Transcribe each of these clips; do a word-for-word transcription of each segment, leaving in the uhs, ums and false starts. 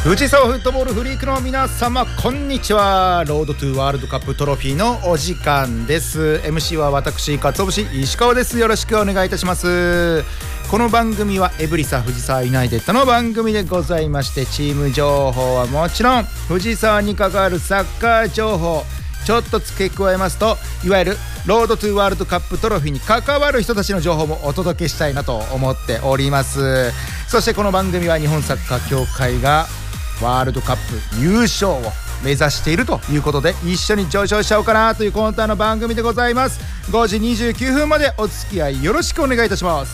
藤沢フットボールフリークの皆様こんにちは。ロードトゥワールドカップトロフィーのお時間です。 エムシー は私鰹節石川です。よろしくお願いいたします。この番組はエブリサ藤沢ユナイテッドの番組でございまして、チーム情報はもちろん藤沢に関わるサッカー情報ちょっと付け加えますと、いわゆるロードトゥワールドカップトロフィーに関わる人たちの情報もお届けしたいなと思っております。そしてこの番組は日本サッカー協会がワールドカップ優勝を目指しているということで、一緒に上昇しちゃおうかなというコンタの番組でございます。ごじにじゅうきゅうふんまでお付き合いよろしくお願いいたします。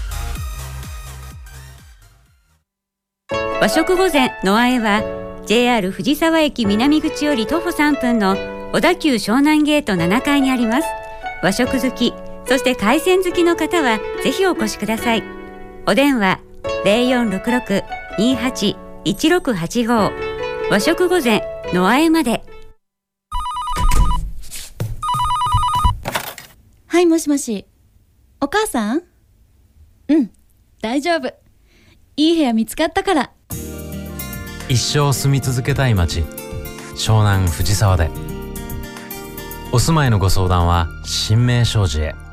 和食御膳のあえは ジェイアール 藤沢駅南口より徒歩さんぷんの小田急湘南ゲートななかいにあります。和食好き、そして海鮮好きの方はぜひお越しください。お電話 ゼロよんろくろく にはち いちろくはちご 和食御膳のあえまで。 はい、もしもし。お母さん？うん、大丈夫。いい部屋見つかったから。 一生住み続けたい街、湘南藤沢で。お住まいのご相談は新名商事へ。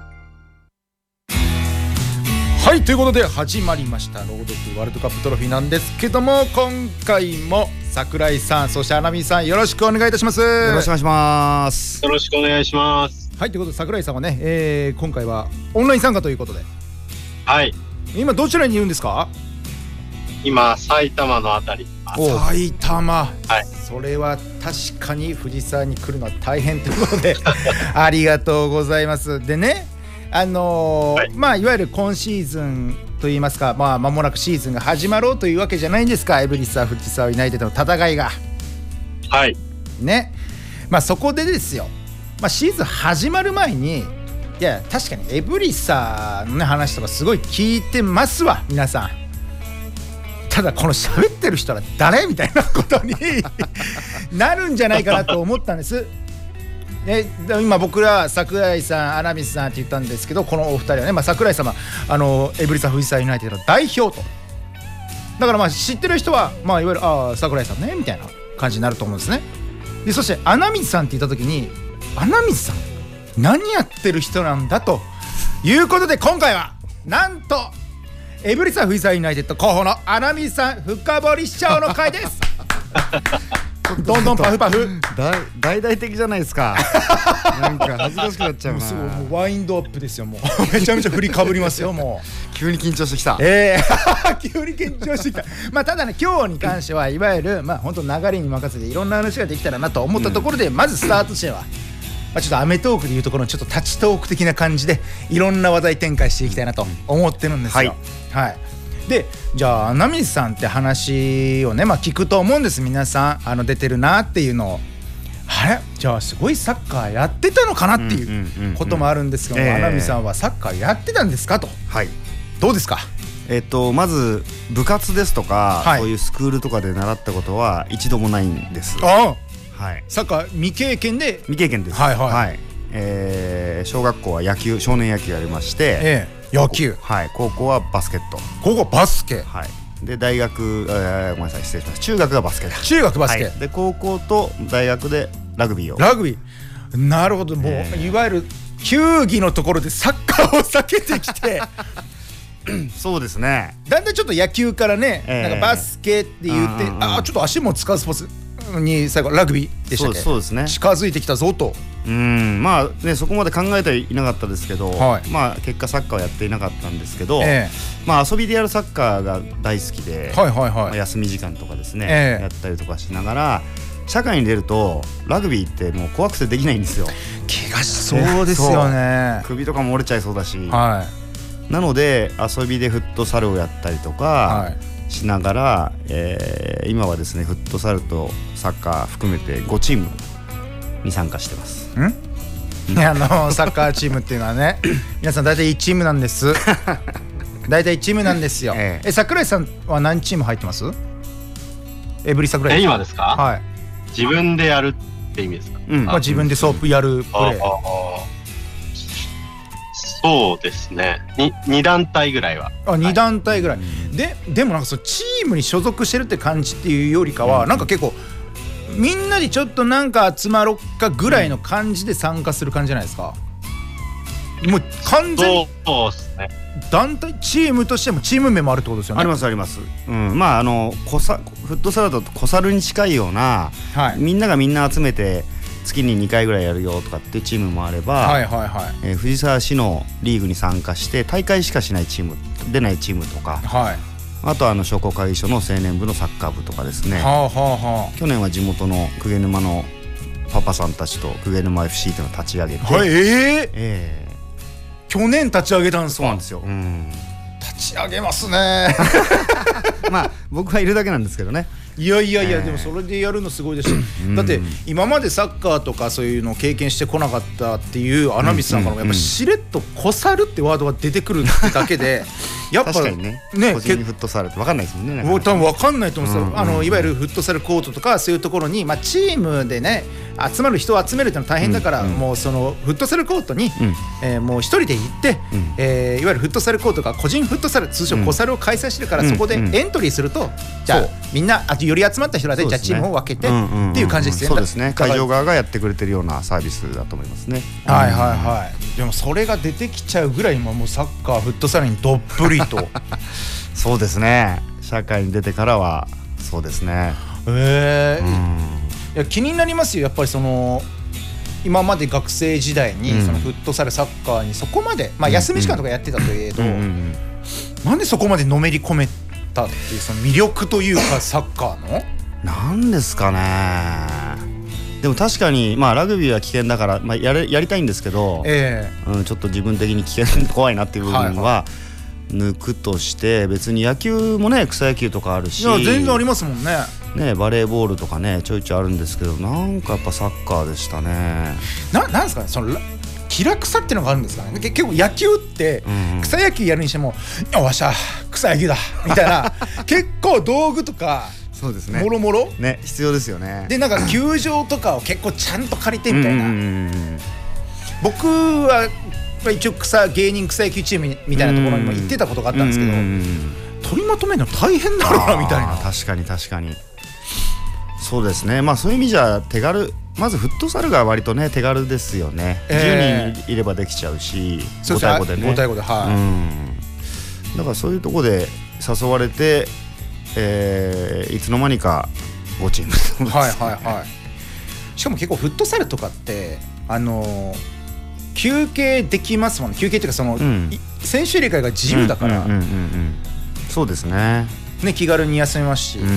はい、ということで始まりましたロードトゥワールドカップトロフィーなんですけども、今回も桜井さん、そしてアナミさん、よろしくお願いいたします。 よろしくお願いします。 よろしくお願いします。 はい、ということで桜井さんはね、えー、今回はオンライン参加ということで。 はい、 今どちらにいるんですか？ 今埼玉のあたり。 埼玉、 はい、 それは確かに藤沢に来るのは大変ということでありがとうございます。でね、あのーはい、まあいわゆる今シーズンといいますか、まあ間もなくシーズンが始まろうというわけじゃないんですか、エブリスは藤沢ユナイテッドの戦いが。 はいね、まあそこでですよ、まあ、シーズン始まる前に、いや確かにエブリサの、ね、話とかすごい聞いてますわ皆さん。ただこの喋ってる人は誰みたいなことになるんじゃないかなと思ったんです。で今僕ら桜井さん、アナミスさんって言ったんですけど、このお二人はね、まあ、桜井様あのエブリサ藤沢ユナイテッドの代表と、だからまあ知ってる人は、まあ、いわゆるあ桜井さんねみたいな感じになると思うんですね。でそしてアナミスさんって言った時に、アナミスさん何やってる人なんだということで、今回はなんとエブリサ藤沢ユナイテッド候補のアナミさん深掘りしちゃおうの回ですどんどんパフパフ大々的じゃないですかなんか恥ずかしくなっちゃうな。 もうもうワインドアップですよ。もうめちゃめちゃ振りかぶりますよ。もう急に緊張してきた。 えー、急に緊張してきたまあただね、今日に関してはいわゆるまあ本当流れに任せていろんな話ができたらなと思ったところで、うん、まずスタートしては、まあ、ちょっとアメトークでいうところのちょっとタッチトーク的な感じでいろんな話題展開していきたいなと思ってるんですよ。はい、はい、でじゃあアナミさんって話をね、まあ、聞くと思うんです。皆さんあの出てるなっていうのを、あれじゃあすごいサッカーやってたのかなっていうこともあるんですけども、アナミさんはサッカーやってたんですかと。はい、どうですか？ えっとまず部活ですとか、はい、そういうスクールとかで習ったことは一度もないんです。 ああ、 はい、 サッカー未経験で。 未経験です。 はいはい、はい、 えー、小学校は野球、少年野球やりまして、 ええ、野球、 はい、高校はバスケット。 高校はバスケ、 はい、で大学、えー、ごめんなさい失礼しました。中学がバスケだ。 中学バスケ、はい、 で高校と大学でラグビーを。 ラグビー、なるほど。もう、えー、いわゆる球技のところでサッカーを避けてきてそうですね。 だんだんちょっと野球からね、えー、なんかバスケって言って、うんうん、あちょっと足も使うスポーツに最後ラグビーでしたっけ。 そうですね。 近づいてきたぞと。 うん、まあね、そこまで考えてはいなかったですけど、はい、まあ結果サッカーをやっていなかったんですけど、えー、まあ遊びでやるサッカーが大好きで、はいはいはい、まあ、休み時間とかですね、えー、やったりとかしながら社会に出るとラグビーってもう怖くてできないんですよ。 怪我しそうですよね。 首とかも折れちゃいそうだし、 はい、 なので遊びでフットサルをやったりとか、はい、しながら、えー、今はですねフットサルとサッカー含めてごチームに参加してます。 んあのサッカーチームっていうのはね皆さん大体いちチームなんです大体いちチームなんですよ。ええ、桜井さんは何チーム入ってます？エブリ桜井さん。 今ですか？はい、自分でやるって意味ですか？ うん、まあ、自分でソープやるプレー。 そうですね。にに団体ぐらいは。 あ、に団体ぐらい、はい、ででもなんかそのチームに所属してるって感じっていうよりかは、うん、なんか結構みんなでちょっとなんか集まろっかぐらいの感じで参加する感じじゃないですか。もう完全にそうですね。 団体チームとしてもチーム名もあるってことですよね。 ありますあります、うん、まああのコサフットサルだとコサルに近いような、はい、みんながみんな集めて月ににかいぐらいやるよとかっていうチームもあれば、はいはいはい、えー、藤沢市のリーグに参加して大会しかしないチーム出ないチームとか、はい、あとはあの商工会議所の青年部のサッカー部とかですね、はあはあはあ、去年は地元の鵠沼のパパさんたちと鵠沼 エフシー っていうのを立ち上げて、 はい、えーえー、去年立ち上げたんですか。 そうなんですよ、うん、 立ち上げますねまあ僕はいるだけなんですけどね。 いやいやいや、えー、でもそれでやるのすごいですし、うん、だって今までサッカーとかそういうのを経験してこなかったっていう穴水さんからもやっぱしれっとコサルってワードが出てくるってだけでやっぱ確かにね、ね、個人フットサルって分かんないですもんね。 多分分かんないと思うんですよ、うんうん、あのいわゆるフットサルコートとかそういうところに、まあ、チームでね集まる人を集めるってのは大変だから、うんうん、もうそのフットサルコートに、うん、えー、もう一人で行って、うん、えー、いわゆるフットサルコートが個人フットサル通称コサルを開催してるから、うん、そこでエントリーすると、うん、じゃあみんなあとより集まった人らで、じゃあチームを分けて、うんうんうん、っていう感じですよね。 そうですね、会場側がやってくれてるようなサービスだと思いますね。 はいはいはい。でもそれが出てきちゃうぐらい今もうサッカーフットサルにどっぷりとそうですね、社会に出てからはそうですね。 えー、うん、いや気になりますよ。やっぱりその今まで学生時代にそのフットサルサッカーにそこまで、まあ、休み時間とかやってたといえど、うんうん、なんでそこまでのめり込めたっていうその魅力というかサッカーのなんですかね。でも確かに、まあ、ラグビーは危険だから、まあ、やれ、やりたいんですけど、えーうん、ちょっと自分的に危険怖いなっていう部分は、はいはい、抜くとして別に野球もね草野球とかあるし、いや全然ありますもんね。 ね、バレーボールとかねちょいちょいあるんですけど、なんかやっぱサッカーでしたね。 な、なんですかね、その気楽さっていうのがあるんですかね。結構野球って草野球やるにしても、うん、よっしゃ草野球だみたいな結構道具とかそうですね、 もろもろね必要ですよね。 でなんか球場とかを結構ちゃんと借りてみたいな、うんうんうん、僕は一応草芸人草野球チームみたいなところにも行ってたことがあったんですけど、うんうんうん、取りまとめるの大変だろうなみたいな。 確かに確かにそうですね。まあそういう意味じゃ手軽、まずフットサルが割とね手軽ですよね、えー、じゅうにんいればできちゃうし、ごたいごでね、 ごたいごで、はい、 うん、だからそういうところで誘われて、えー、いつの間にかごチームはいはいはい。しかも結構フットサルとかってあのー、休憩できますもんね。休憩っていうかその、うん、選手入れ替えが自由だから、うんうんうんうん、 そうですね。 ね、気軽に休めますし、うん、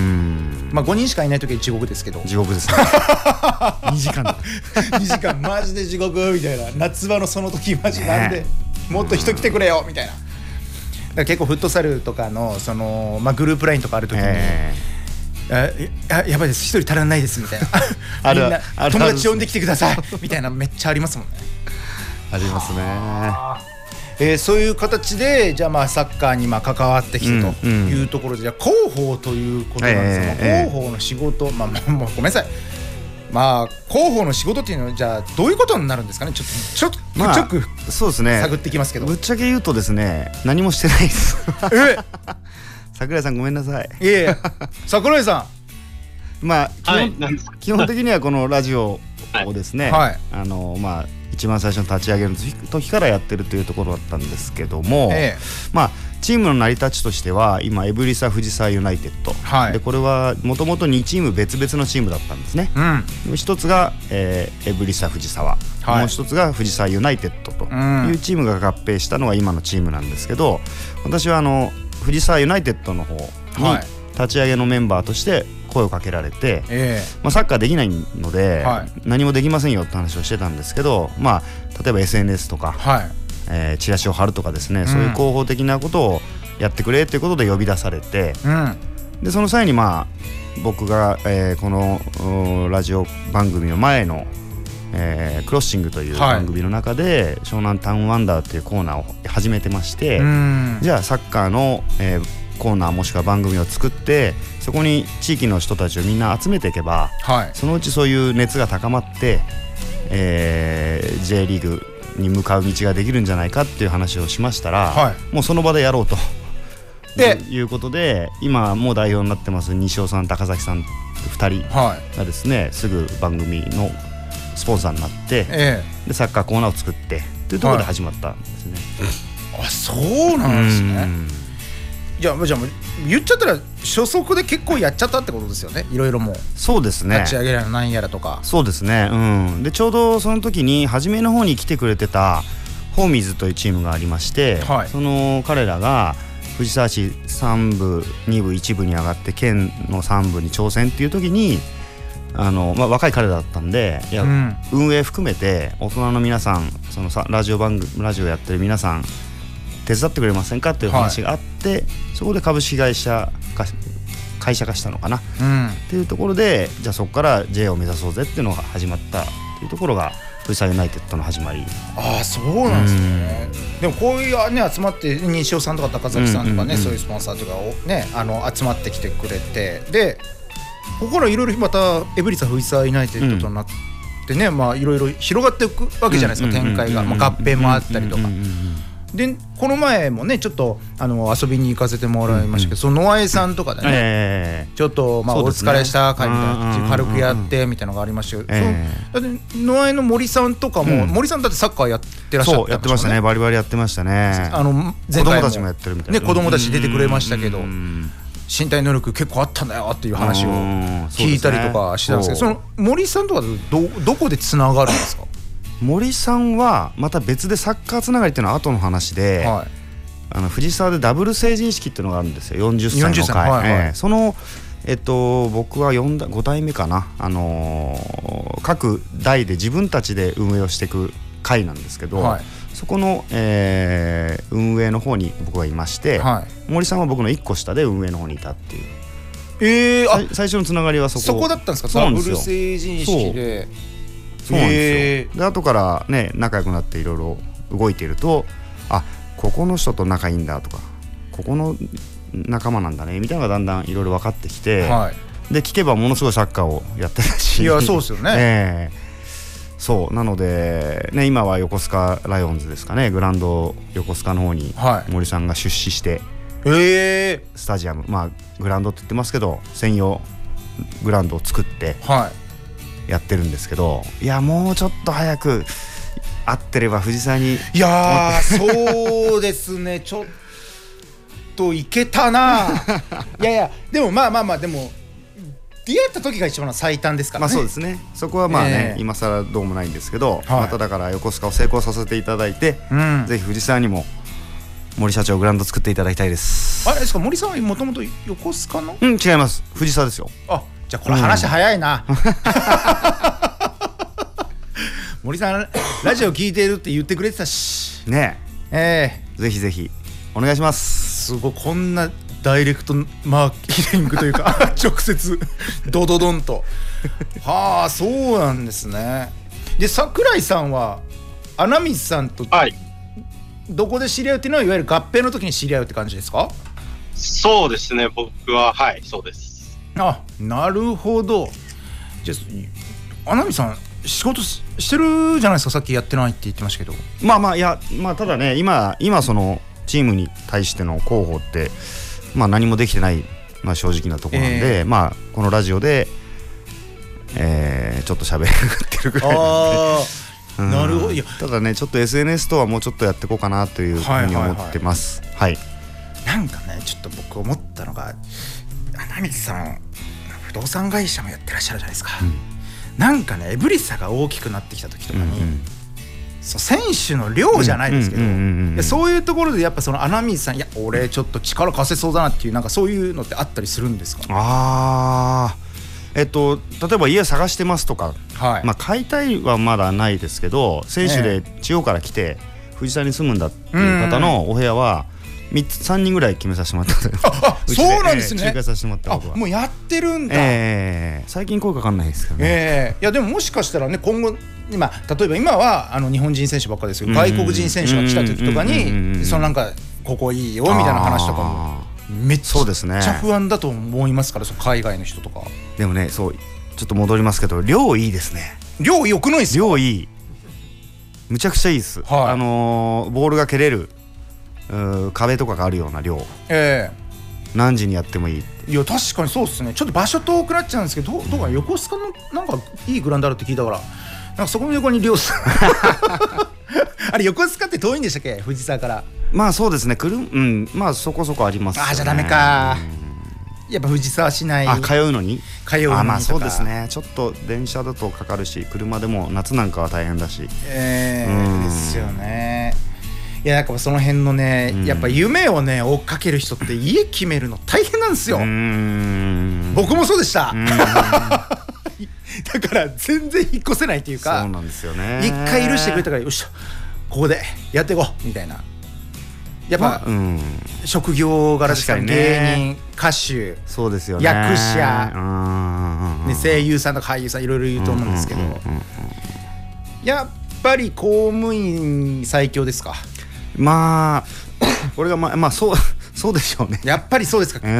まあごにんしかいないときは地獄ですけど、 地獄ですねにじかんにじかんマジで地獄みたいな。夏場のその時マジなんで、ね、もっと人来てくれよみたいな。だから結構フットサルとかのその、まあ、グループラインとかあるときに、えー、あ や, やばいです一人足らないですみたいなあるみんなある友達呼んできてくださいみたいなめっちゃありますもんね。 ありますね。 えー、そういう形でじゃあまあサッカーにまあ関わってきてというところで、うんうん、じゃあ広報ということなんですが、えー、広報の仕事、まあ、もうごめんなさい、まあ広報の仕事っていうのはじゃあどういうことになるんですかね。ちょっとちょっと、まあ、ちょっとそうですね、探ってきますけど、 ぶっちゃけ言うとですね何もしてないですえ桜井さんごめんなさい。 いえ桜井さんまあ基本、はい、基本的にはこのラジオをですね、はい、あのまあ一番最初の立ち上げの時からやってるというところだったんですけども、ええ、まあチームの成り立ちとしては今エブリサ藤沢ユナイテッド、はい、でこれはもともとにチーム別々のチームだったんですね、うん、一つが、えー、エブリサ藤沢、はい、もう一つが藤沢ユナイテッドというチームが合併したのが今のチームなんですけど、私はあの藤沢ユナイテッドの方に立ち上げのメンバーとして声をかけられて、えーまあ、サッカーできないので、はい、何もできませんよって話をしてたんですけど、まあ、例えば エスエヌエス とか、はいえー、チラシを貼るとかですね、うん、そういう広報的なことをやってくれということで呼び出されて、うん、でその際に、まあ、僕が、えー、このラジオ番組の前の、えー、クロッシングという番組の中で、はい、湘南タウンワンダーというコーナーを始めてまして、うん、じゃあサッカーの、えーコーナーもしくは番組を作ってそこに地域の人たちをみんな集めていけば、はい、そのうちそういう熱が高まって、えー、J リーグに向かう道ができるんじゃないかっていう話をしましたら、はい、もうその場でやろうとでいうことで、今もう代表になってます西尾さん高崎さんふたりがですね、はい、すぐ番組のスポンサーになって、ええ、でサッカーコーナーを作ってというところで始まったんですね、 はい、あ、そうなんですね。じゃあ、じゃあ言っちゃったら初速で結構やっちゃったってことですよね。いろいろもうそうですね、 立ち上げやらなんやらとか。 そうですね、うん、でちょうどその時に初めの方に来てくれてたホーミーズというチームがありまして、はい、その彼らが藤沢市さん部に部いち部に上がって県のさん部に挑戦っていう時にあの、まあ、若い彼らだったんで、いや、うん、運営含めて大人の皆さん、そのさラジオ番組ラジオやってる皆さん手伝ってくれませんかっていう話があって、はい、そこで株式会社化会社化したのかな、うん、っていうところで、じゃあそこから J を目指そうぜっていうのが始まったっていうところが藤沢ユナイテッドの始まり。 ああ、そうなんですね。でもこういうね集まって西尾さんとか高崎さんとかね、うんうんうん、そういうスポンサーとかをねあの集まってきてくれて、でここからいろいろまたエブリサ藤沢ユナイテッドとなってね、うん、まあいろいろ広がっていくわけじゃないですか、うんうんうんうん、展開が、まあ、合併もあったりとか、うんうんうんうん、でこの前もねちょっとあの遊びに行かせてもらいましたけど、うんうん、その野江さんとかでね、えー、ちょっとまあお疲れした会みたいな軽くやってみたいなのがありましたけど、えー、だって野江の森さんとかも、うん、森さんだってサッカーやってらっしゃったんでしょうね。そうやってましたね、バリバリやってましたね。あの前回も子供たちもやってるみたいな、ね、子供たち出てくれましたけど、身体能力結構あったんだよっていう話を聞いたりとかしてたんですけど、その森さんとか ど, どこでつながるんですか？ 森さんはまた別でサッカーつながりっていうのは後の話で、はい、あの藤沢でダブル成人式っていうのがあるんですよ。よんじゅっさいの会、はいはい、えー、その、えっと、僕はよんだご代目かな、あのー、各代で自分たちで運営をしていく会なんですけど、はい、そこの、えー、運営の方に僕はいまして、はい、森さんは僕のいっこ下で運営の方にいたっていう、 えー、 最初のつながりはそこそこだったんですか？ダブル成人式で。 そうなんですよ。で後からね仲良くなっていろいろ動いていると、あ、ここの人と仲いいんだとか、ここの仲間なんだねみたいなのがだんだんいろいろ分かってきて、はい、で聞けばものすごいサッカーをやってたし、 いやそうですよね、 えー、そうなので、ね、今は横須賀ライオンズですかね、グラウンド横須賀の方に森さんが出資して、はい、スタジアム、まあグラウンドって言ってますけど専用グラウンドを作って、はい、やってるんですけど、いやもうちょっと早く会ってれば藤沢に、 いやそうですねちょっといけたないやいやでもまあまあまあでも出会った時が一番最短ですからね。 まあそうですね、そこはまあね、えー、今更どうもないんですけど、はい、まただから横須賀を成功させていただいて、うん、ぜひ藤沢にも森社長グラウンド作っていただきたいです。 あれですか、森さんはもともと横須賀の？ うん、違います、藤沢ですよ。 あ、じゃあこれ話早いな、うん、森さんラジオ聞いてるって言ってくれてたしねえ、 えー、ぜひぜひお願いします。 すごい、こんなダイレクトマーケティングというか直接ドドドンとはあ、そうなんですね。で櫻井さんは穴水さんとどこで知り合うっていうのは、いわゆる合併の時に知り合うって感じですか？ そうですね、僕ははいそうです。 あ、なるほど。じゃあ穴水さん仕事してるじゃないですか。さっきやってないって言ってましたけど。 まあまあいや、まあただね、今今そのチームに対しての広報ってまあ何もできてない、まあ、正直なところなんで、えー、まあこのラジオで、えー、ちょっと喋ってるぐらいなんで。あうん、なるほど。いやただねちょっと エスエヌエス とはもうちょっとやっていこうかなというふうに思ってます。はい、はいはい、 なんかねちょっと僕思ったのが、穴水さん不動産会社もやってらっしゃるじゃないですか、うん、なんかねエブリッサが大きくなってきた時とかに、うんうん、そう選手の量じゃないですけど、そういうところでやっぱその穴水さん、いや俺ちょっと力貸せそうだなっていう、なんかそういうのってあったりするんですか？ あーえっと、例えば家探してますとか、はい、まあ、買いたいはまだないですけど、選手で地方から来て藤沢に住むんだっていう方のお部屋はみっつさんにんぐらい決めさせてもらった。 ああそうなんですね。 仲介させてもらったことは。 あ、もうやってるんだ、 えー、最近声かかんないですけどね、 えー、いやでももしかしたらね今後今例えば今はあの日本人選手ばっかりですけど、外国人選手が来た時とかにそのなんかここいいよみたいな話とかもめっちゃ不安だと思いますから、その海外の人とか。 でもね、そうちょっと戻りますけど、量いいですね。 量良くないですか？ 量いいむちゃくちゃいいです、はい、あのー、ボールが蹴れる壁とかがあるような量、えー、何時にやってもいい。 いや確かにそうですね。ちょっと場所遠くなっちゃうんですけど、どうどうか横須賀のなんかいいグラウンドあるって聞いたから、なんかそこの横に寮さんあれ横須賀って遠いんでしたっけ、藤沢から。 まあそうですね、くる、うん、まあそこそこありますよね。 あ、じゃあダメか、やっぱ藤沢市内。 あ、通うのに通うのに。 あ、まあそうですね、ちょっと電車だとかかるし、車でも夏なんかは大変だし、 えー、ですよね。いや、なんかその辺のね、うん、やっぱ夢をね追っかける人って家決めるの大変なんですよ。うーん、僕もそうでした。だから全然引っ越せないっていうか。 そうなんですよね。 一回許してくれたから、よっしゃここでやっていこうみたいな。やっぱ、まあ、うん、職業柄ですから、ね、芸人、歌手、 そうですよね、 役者、ね、声優さんとか俳優さんいろいろ言うと思うんですけど、やっぱり公務員最強ですか。 まあこれがまあ、まあ、そうそうでしょうね。 やっぱりそうですか。うん、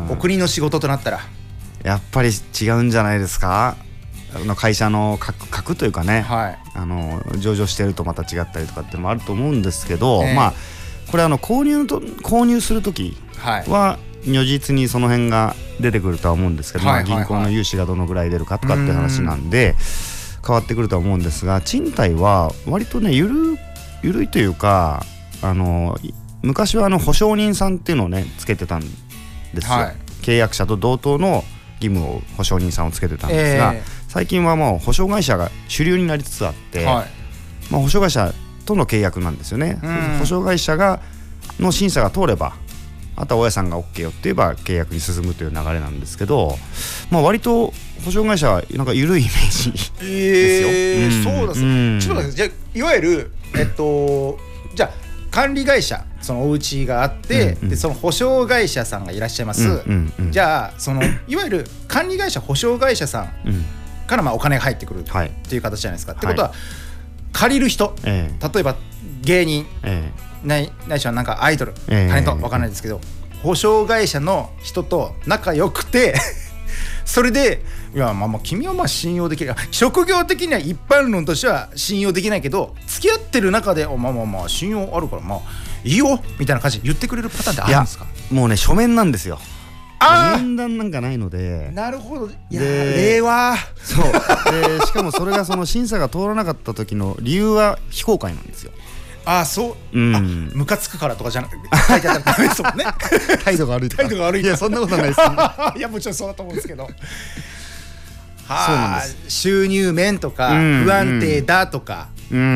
お国の仕事となったらやっぱり違うんじゃないですか。あの会社の格、格というかね、はい、あの上場してるとまた違ったりとかってもあると思うんですけど、えー、まあこれあの購入と購入するときは如実にその辺が出てくるとは思うんですけど、はいはいはい、銀行の融資がどのぐらい出るかとかって話なんで変わってくるとは思うんですが、賃貸は割とねゆるゆるいというか、あの昔はあの保証人さんっていうのをねつけてたんですよ、はい、契約者と同等の義務を保証人さんをつけてたんですが、えー、最近はもう保証会社が主流になりつつあって、はい、まあ、保証会社との契約なんですよね、うん、保証会社がの審査が通れば、あとは大家さんが OK よって言えば契約に進むという流れなんですけど、まあ、割と保証会社はなんか緩いイメージですよ。 えー、うん、そうです、うん、ちょっと待って、じゃあいわゆるえっとじゃあ管理会社、そのお家があって、うんうん、でその保証会社さんがいらっしゃいます、うんうんうん、じゃあそのいわゆる管理会社保証会社さんからまあお金が入ってくるっていう形じゃないですか、はい、ってことは、はい、借りる人、えー、例えば芸人、えー、ないないしはなんかアイドル、えー、タレントわかんないですけど、保証会社の人と仲良くてそれでいや、まあ、まあ君はまあ信用できる、職業的には一般論としては信用できないけど、付き合ってる中でまあまあまあ信用あるからまあいいよみたいな感じで言ってくれるパターンってあるんですか。 いやもうね書面なんですよ。あ面談なんかないので。 なるほど。いや令和そうでしかもそれがその審査が通らなかった時の理由は非公開なんですよ。 ああそう、うん、あムカつくからとかじゃなくて書いてあったらダメですもんね態度が悪いとか態度が悪いとか、 いやそんなことないですいやもちろんそうだと思うんですけどはあ、収入面とか不安定だとか、 うん、うん、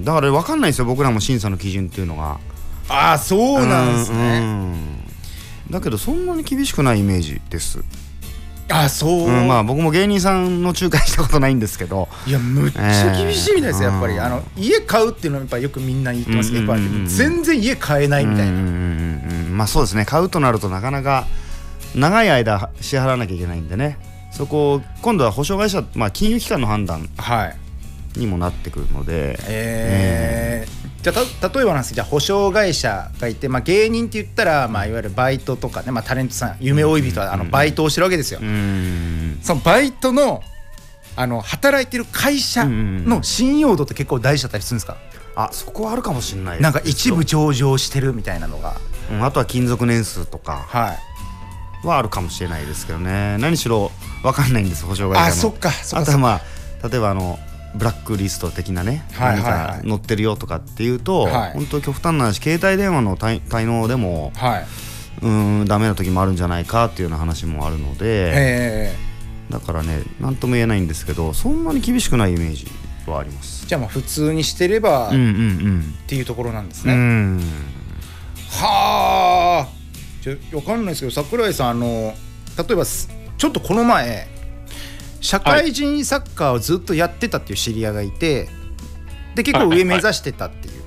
だから分かんないですよ僕らも審査の基準っていうのが。 ああそうなんですね、うんうん、 だけどそんなに厳しくないイメージです。 あそう、 うん、まあ僕も芸人さんの仲介したことないんですけど、 いやむっちゃ厳しいみたいですよ、えー、やっぱりあの家買うっていうのはやっぱよくみんな言ってますけど、うんうんうん、全然家買えないみたいな、うんうんうん、まあそうですね、買うとなるとなかなか長い間支払わなきゃいけないんでね、そこを今度は保証会社、まあ、金融機関の判断にもなってくるので、はい、えーえーじゃあた例えばなんですけど、じゃあ保証会社がいて、まあ、芸人って言ったら、まあ、いわゆるバイトとかね、まあ、タレントさん夢追い人はあのバイトをしてるわけですよ。うんそのバイトの、あの働いてる会社の信用度って結構大事だったりするんですか。 あそこはあるかもしれないです。 なんか一部上場してるみたいなのが、 うん、あとは勤続年数とかはあるかもしれないですけどね、何しろ分かんないんです保証会社の。 あそっかそっか。 あとはまあ例えばあのブラックリスト的なね、はいはいはい、何か載ってるよとかっていうと、はい、本当極端な話、携帯電話の滞納でも、はい、うーんダメな時もあるんじゃないかっていうような話もあるので、だからね何とも言えないんですけど、そんなに厳しくないイメージはあります。 じゃあまあ普通にしてれば、うんうんうん、っていうところなんですね。うんはあ、じゃあ分かんないですけど、櫻井さん、あの例えばちょっとこの前社会人サッカーをずっとやってたっていう知り合いがいて、で結構上目指してたっていう。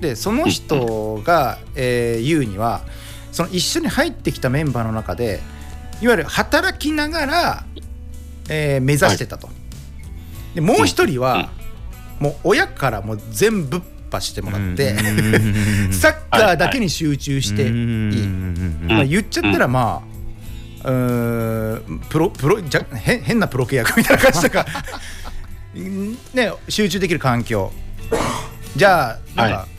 でその人が、えー、言うには、その一緒に入ってきたメンバーの中でいわゆる働きながら、えー、目指してたと。でもう一人はもう親からもう全部ぶっ破してもらってサッカーだけに集中していい、まあ、言っちゃったらまあうーんプロプロじゃ変変なプロ契約みたいな感じとかね、集中できる環境じゃあなんか、 はい、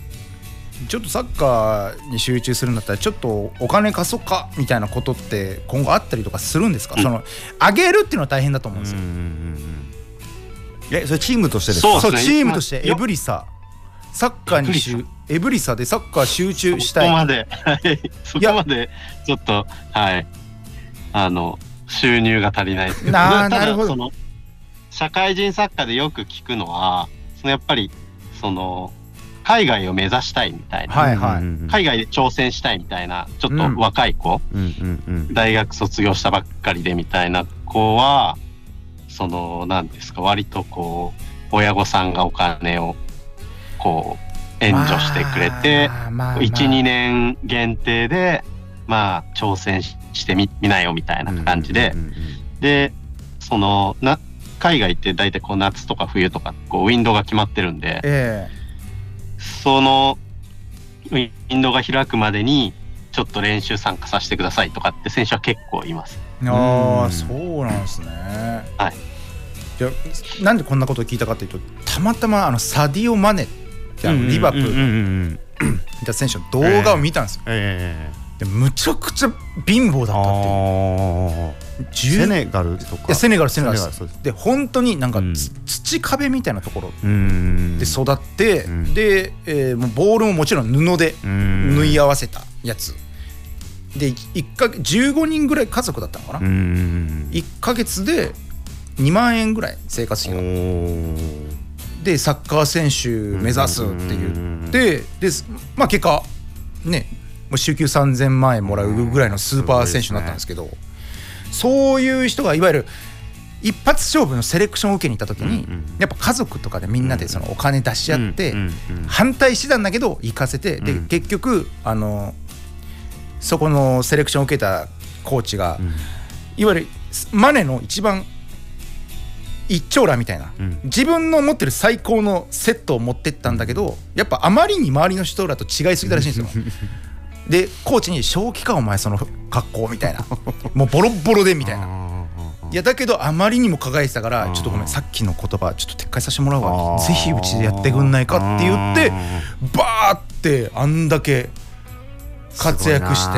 ちょっとサッカーに集中するんだったらちょっとお金貸そうかみたいなことって今後あったりとかするんですか、うん、その上げるっていうのは大変だと思うんですよ。うんうんうん、えそれチームとしてですか。 そう、チームとしてエブリササッカーに集エブリサでサッカー集中したい。 そこまでそこまでちょっとはいあの収入が足りないですけど、 な, なるほど。 その社会人サッカーでよく聞くのはそのやっぱりその海外を目指したいみたいな、 はいはい、 海外で挑戦したいみたいなちょっと若い子、うんうんうん、大学卒業したばっかりでみたいな子はその何ですか割とこう親御さんがお金をこう援助してくれて、まあまあまあ、いちにねん限定でまあ挑戦してみなよみたいな感じで、うんうんうんうん、でそのな海外って大体こう夏とか冬とかこうウィンドウが決まってるんで、えー、そのウィンドウが開くまでにちょっと練習参加させてくださいとかって選手は結構います。 ああ、そうなんですね。 はい。 じゃあなんでこんなことを聞いたかというと、たまたまあのサディオ・マネってあのリバプールにいた選手の動画を見たんですよ。えー、でむちゃくちゃ貧乏だったっていう。 セネガルとか。いやセネガルセネガルで本当になんか、うん、土壁みたいなところで育って、うん、で、えー、もうボールももちろん布で縫い合わせたやつでいっかげつじゅうごにんぐらい家族だったのかな。いっかげつでにまんえんぐらい生活費がでサッカー選手目指すって言ってで、まあ、結果ねもう週休さんぜんまんえんもらうぐらいのスーパー選手になったんですけど、そういう人がいわゆる一発勝負のセレクションを受けに行った時に、うんうん、やっぱ家族とかでみんなでそのお金出し合って反対してたんだけど行かせて、で結局あのそこのセレクションを受けたコーチが、うん、いわゆるマネの一番一長羅みたいな、うん、自分の持ってる最高のセットを持ってったんだけど、やっぱあまりに周りの人らと違いすぎたらしいんですよでコーチに正気かお前その格好みたいなもうボロッボロでみたいないやだけどあまりにも輝いてたからちょっとごめんさっきの言葉ちょっと撤回させてもらうわぜひうちでやってくんないかって言ってバーってあんだけ活躍して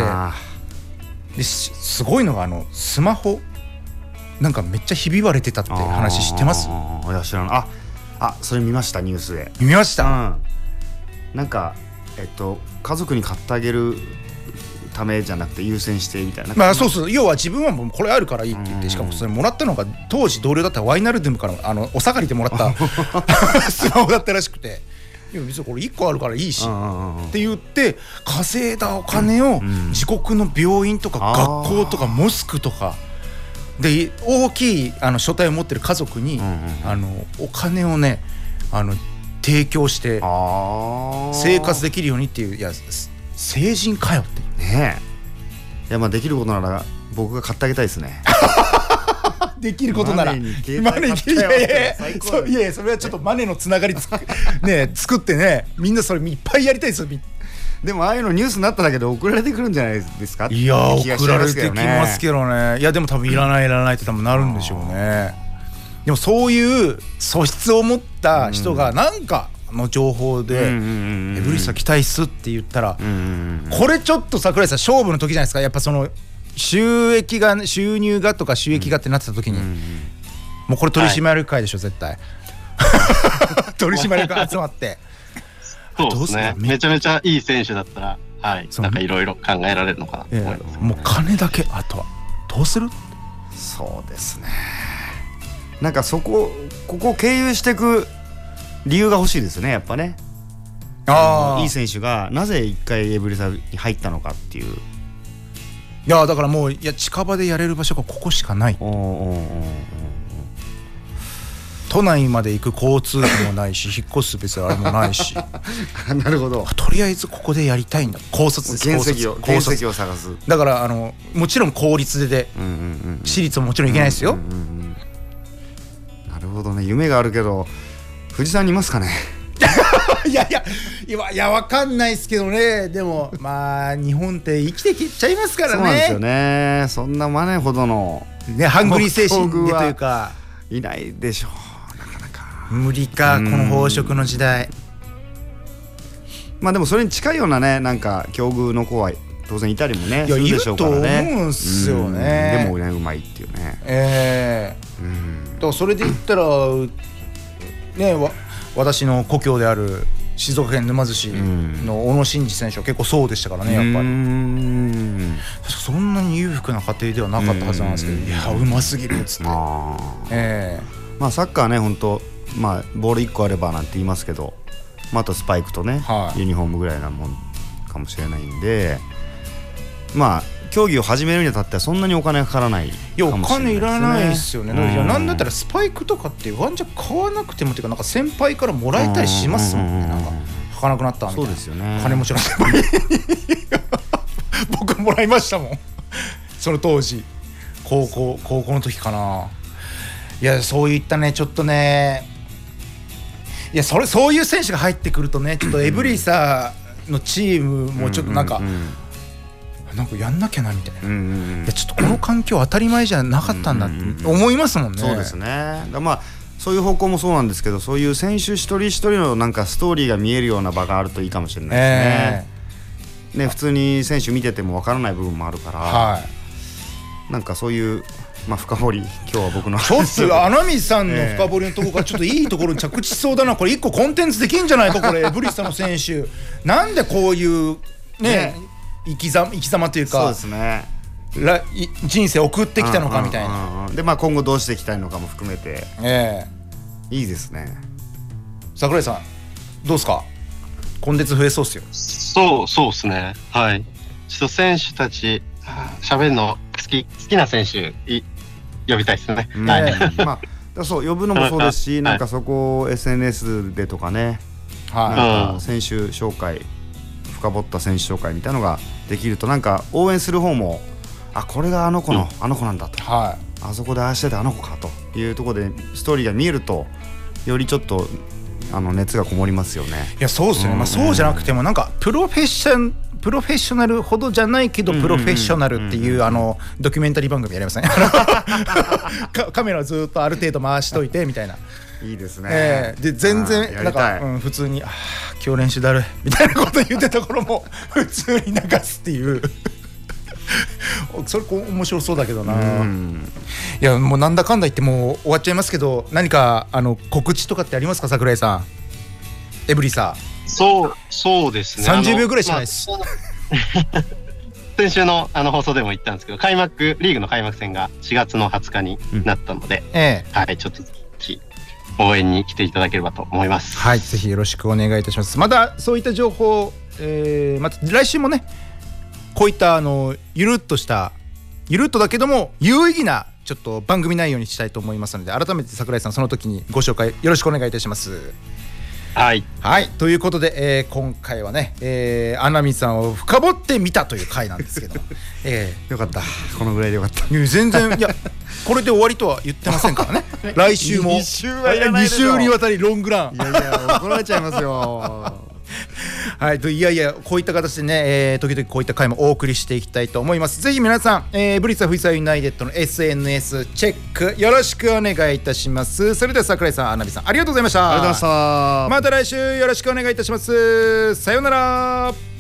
ですごいのがあのスマホなんかめっちゃひび割れてたって話知ってます？ いや知らない。ああそれ見ましたニュースで見ました、うん、 なんかえっと家族に買ってあげるためじゃなくて優先してみたいな、 まあそうそう要は自分はもうこれあるからいいって言って、しかもそれもらったのが当時同僚だったワイナルドゥムからあのお下がりでもらったスマホだったらしくて、いや別にこれいっこあるからいいしって言って稼いだお金を自国の病院とか学校とかモスクとかで大きいあの書体を持ってる家族にあのお金をねあの提供して生活できるようにっていう、いや成人かよっていうねえ。いやまあできることなら僕が買ってあげたいですねできることならマネにマネにいやいやそいやそれはちょっとマネのつながりつね作ってねみんなそれいっぱいやりたいですよ。 でもああいうのニュースになっただけで送られてくるんじゃないですか。 いや送られてきますけどね。いやでも多分いらないいらないって多分なるんでしょうね。でもそういう素質を持った人がなんかの情報でエブリサ期待っすって言ったらこれちょっと桜井さん勝負の時じゃないですか。やっぱその収益が収入がとか収益がってなってた時にもうこれ取締役会でしょ絶対取締役集まってそうですね。めちゃめちゃいい選手だったらはいなんかいろいろ考えられるのかなと思います、ね。 もう金だけあとはどうする？ そうですね。なんかそこここを経由していく理由が欲しいですねやっぱね。あいい選手がなぜ一回エブリサに入ったのかっていう。 いやだからもういや近場でやれる場所がここしかない。都内まで行く交通費もないし引っ越す別にあれもないしなるほど。 とりあえずここでやりたいんだ。高卒です。 原石を原石を探す。 だからあのもちろん公立で、うんうんうん、私立ももちろんいけないですよ、うんうんうん、 なるほどね。夢があるけど富士山にいますかねいやいやいやいやわかんないですけどね。でもまあ日本って生きてきちゃいますからね。 そうなんですよね。そんなマネほどのねハングリー精神でというかいないでしょう。 無理かこの飽食の時代。 まあでもそれに近いようなねなんか境遇の子は当然いたりもねするでしょうからね。 いると思うんすよね、 うん、でもねうまいっていうね、 えーうん、だからそれで言ったらねわ私の故郷である静岡県沼津市の小野伸二選手は結構そうでしたからねやっぱり。うーんそんなに裕福な家庭ではなかったはずなんですけど、いやうますぎるっつって。あ、 えーまあ、サッカーはね本当、まあ、ボールいっこあればなんて言いますけど、まあ、あとスパイクとね、はい、ユニフォームぐらいなもんかもしれないんで、まあ競技を始めるにあたってはそんなにお金がかからないかもしれないですね。いやお金いらないですよね。いやなんだったらスパイクとかってワンチャン買わなくてもっていうかなんか先輩からもらえたりしますもんね。なんか履かなくなったみたいな。そうですよね。金持ちの先輩僕もらいましたもんその当時高校高校の時かな。いやそういったねちょっとねいやそれそういう選手が入ってくるとねちょっとエブリィサーのチームもちょっとなんか、うんうんうんなんかやんなきゃなみたいな、うんうんうん、いやちょっとこの環境当たり前じゃなかったんだって思いますもんね。 そうですね。だまあそういう方向もそうなんですけどそういう選手一人一人のなんかストーリーが見えるような場があるといいかもしれないですね。えー、ね普通に選手見ててもわからない部分もあるから、はい、なんかそういうまあ深掘り今日は僕のちょっと穴水さんの深掘りのところからちょっといいところに着地しそうだなこれ一個コンテンツできんじゃないかこれブリスタの選手なんでこういうね、ね生きざ、生き様というかそうですね人生送ってきたのかみたいな、 うんうんうん、でまあ今後どうしていきたいのかも含めて、えー、いいですね。 櫻井さんどうですかコンテンツ増えそうっすよ。 そうそうですね。はいちょっと選手たち喋るの好き好きな選手い呼びたいですね、 うん、はいまあそう呼ぶのもそうですしなんかそこを エスエヌエス でとかね、はい、なんか選手紹介深掘った選手紹介みたいなのができるとなんか応援する方もあこれがあの子の、うん、あの子なんだと、はい、あそこでああしててあの子かというところでストーリーが見えるとよりちょっとあの熱がこもりますよね。 いやそうですよね、まあ、そうじゃなくてもなんかプロフェッションプロフェッショナルほどじゃないけどプロフェッショナルっていうあのドキュメンタリー番組やりますねカメラをずっとある程度回しといてみたいな。 いいですね、 えー、で全然なんか、うん、普通にあ今日練習だるみたいなこと言ってたところも普通に流すっていうそれ面白そうだけどな。うんいやもうなんだかんだ言ってもう終わっちゃいますけど何かあの告知とかってありますか櫻井さんエブリさん。そうそうですねさんじゅうびょうぐらいしかないです、まあ、先週のあの放送でも言ったんですけど開幕リーグの開幕戦がしがつのはつかになったので、うんええ、はいちょっと応援に来ていただければと思います。 はいぜひよろしくお願いいたします。またそういった情報、えー、また来週もねこういったあのゆるっとしたゆるっとだけども有意義なちょっと番組内容にしたいと思いますので改めて櫻井さんその時にご紹介よろしくお願いいたします。 はい、 はい、ということで、えー、今回はね、えー、穴見さんを深掘ってみたという回なんですけど、 えー、よかったこのぐらいでよかった。 いや全然いやこれで終わりとは言ってませんからね来週もに週はいらないでしょ。 に週にわたりロングランいやいや怒られちゃいますよはい、いやいやこういった形でね、えー、時々こういった回もお送りしていきたいと思います。ぜひ皆さん、えー、ブリッツァ・フジサワユナイテッドの エスエヌエス チェックよろしくお願いいたします。それでは櫻井さん、穴見さんありがとうございました。 ありがとうございました。 また来週よろしくお願いいたします。さようなら。